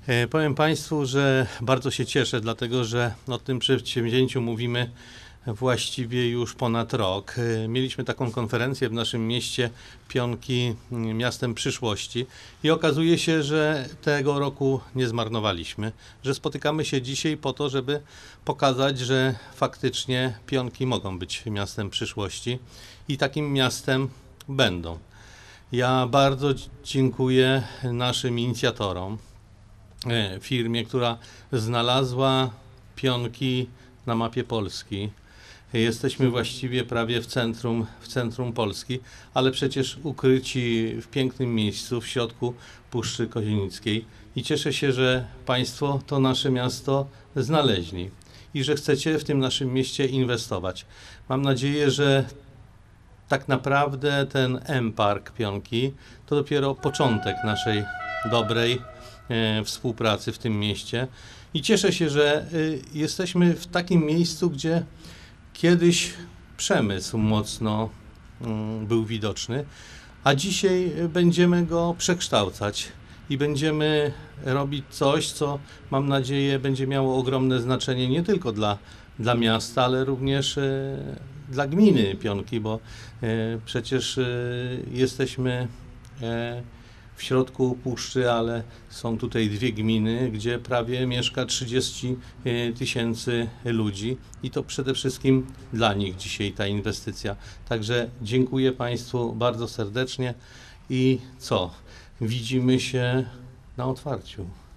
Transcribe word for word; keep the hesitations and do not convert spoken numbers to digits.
E, Powiem Państwu, że bardzo się cieszę, dlatego że o tym przedsięwzięciu mówimy właściwie już ponad rok. E, Mieliśmy taką konferencję w naszym mieście Pionki m, Miastem Przyszłości i okazuje się, że tego roku nie zmarnowaliśmy, że spotykamy się dzisiaj po to, żeby pokazać, że faktycznie Pionki mogą być miastem przyszłości i takim miastem będą. Ja bardzo dziękuję naszym inicjatorom, e, firmie, która znalazła Pionki na mapie Polski. Jesteśmy właściwie prawie w centrum, w centrum Polski, ale przecież ukryci w pięknym miejscu w środku Puszczy Kozienickiej. I cieszę się, że Państwo to nasze miasto znaleźli i że chcecie w tym naszym mieście inwestować. Mam nadzieję, że tak naprawdę ten M-Park Pionki to dopiero początek naszej dobrej e, współpracy w tym mieście. I cieszę się, że y, jesteśmy w takim miejscu, gdzie kiedyś przemysł mocno mm, był widoczny, a dzisiaj będziemy go przekształcać i będziemy robić coś, co mam nadzieję będzie miało ogromne znaczenie nie tylko dla, dla miasta, ale również e, dla gminy Pionki, bo e, przecież e, jesteśmy e, w środku puszczy, ale są tutaj dwie gminy, gdzie prawie mieszka trzydzieści tysięcy ludzi i to przede wszystkim dla nich dzisiaj ta inwestycja. Także dziękuję Państwu bardzo serdecznie i co? Widzimy się na otwarciu.